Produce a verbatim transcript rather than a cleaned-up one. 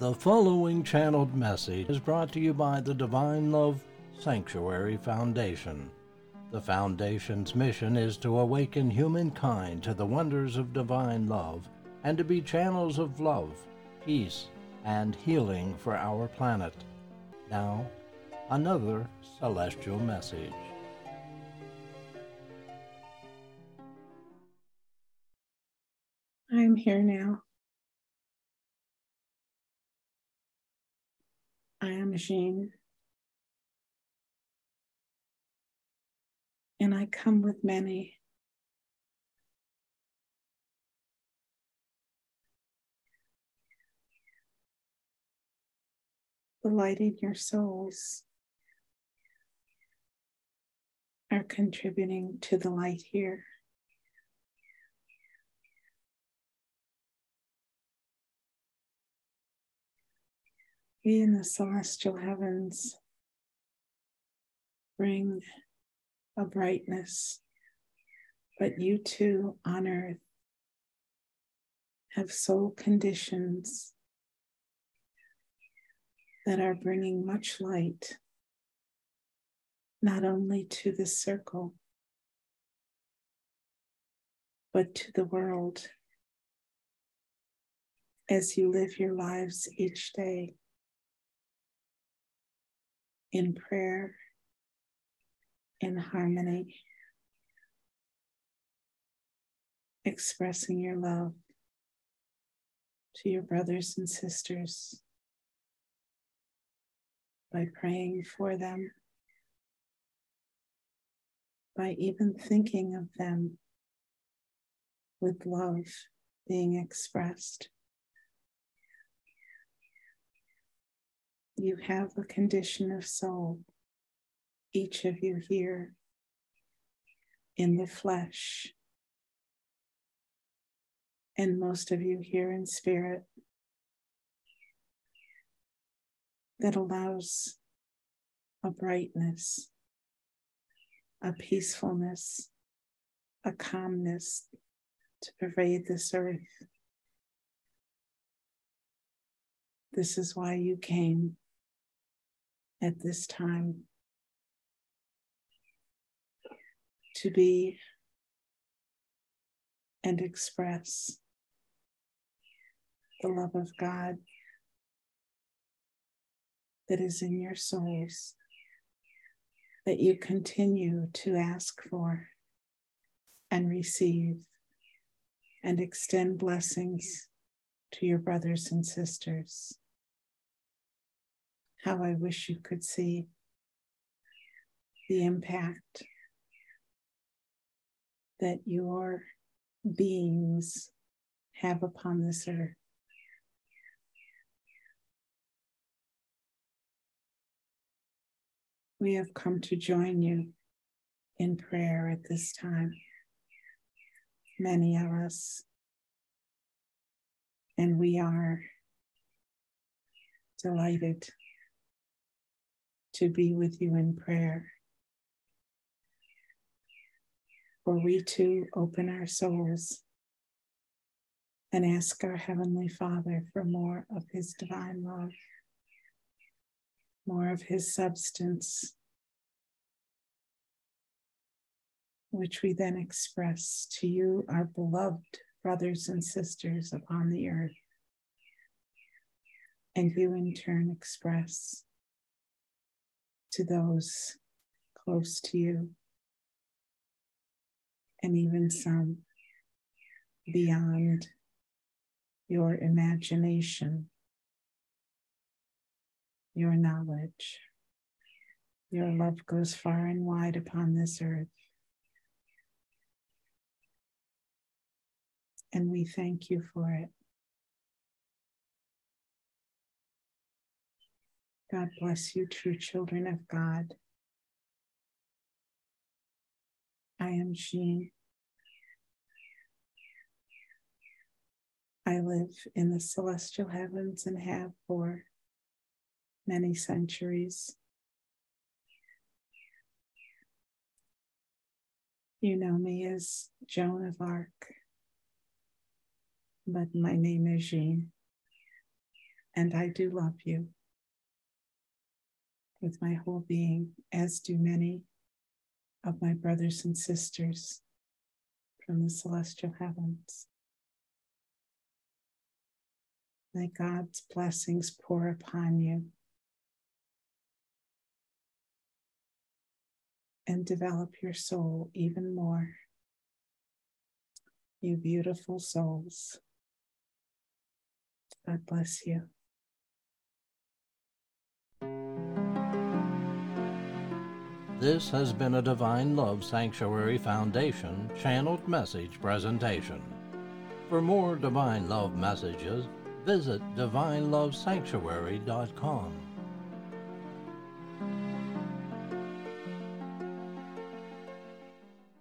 The following channeled message is brought to you by the Divine Love Sanctuary Foundation. The Foundation's mission is to awaken humankind to the wonders of divine love and to be channels of love, peace, and healing for our planet. Now, another celestial message. I'm here now. I am Jean, and I come with many. The light in your souls are contributing to the light here. We in the celestial heavens bring a brightness, but you too on earth have soul conditions that are bringing much light, not only to the circle, but to the world as you live your lives each day in prayer, in harmony, expressing your love to your brothers and sisters by praying for them, by even thinking of them with love being expressed. You have a condition of soul, each of you here in the flesh, and most of you here in spirit, that allows a brightness, a peacefulness, a calmness to pervade this earth. This is why you came at this time, to be and express the love of God that is in your souls, that you continue to ask for and receive and extend blessings to your brothers and sisters. How I wish you could see the impact that your beings have upon this earth. We have come to join you in prayer at this time, many of us, and we are delighted to be with you in prayer. For we too open our souls and ask our Heavenly Father for more of His divine love, more of His substance, which we then express to you, our beloved brothers and sisters upon the earth, and you in turn express to those close to you, and even some beyond your imagination, your knowledge. Your love goes far and wide upon this earth. And we thank you for it. God bless you, true children of God. I am Jean. I live in the celestial heavens and have for many centuries. You know me as Joan of Arc, but my name is Jean. and I do love you with my whole being, as do many of my brothers and sisters from the celestial heavens. May God's blessings pour upon you and develop your soul even more. You beautiful souls. God bless you. This has been a Divine Love Sanctuary Foundation channeled message presentation. For more Divine Love messages, visit divine love sanctuary dot com.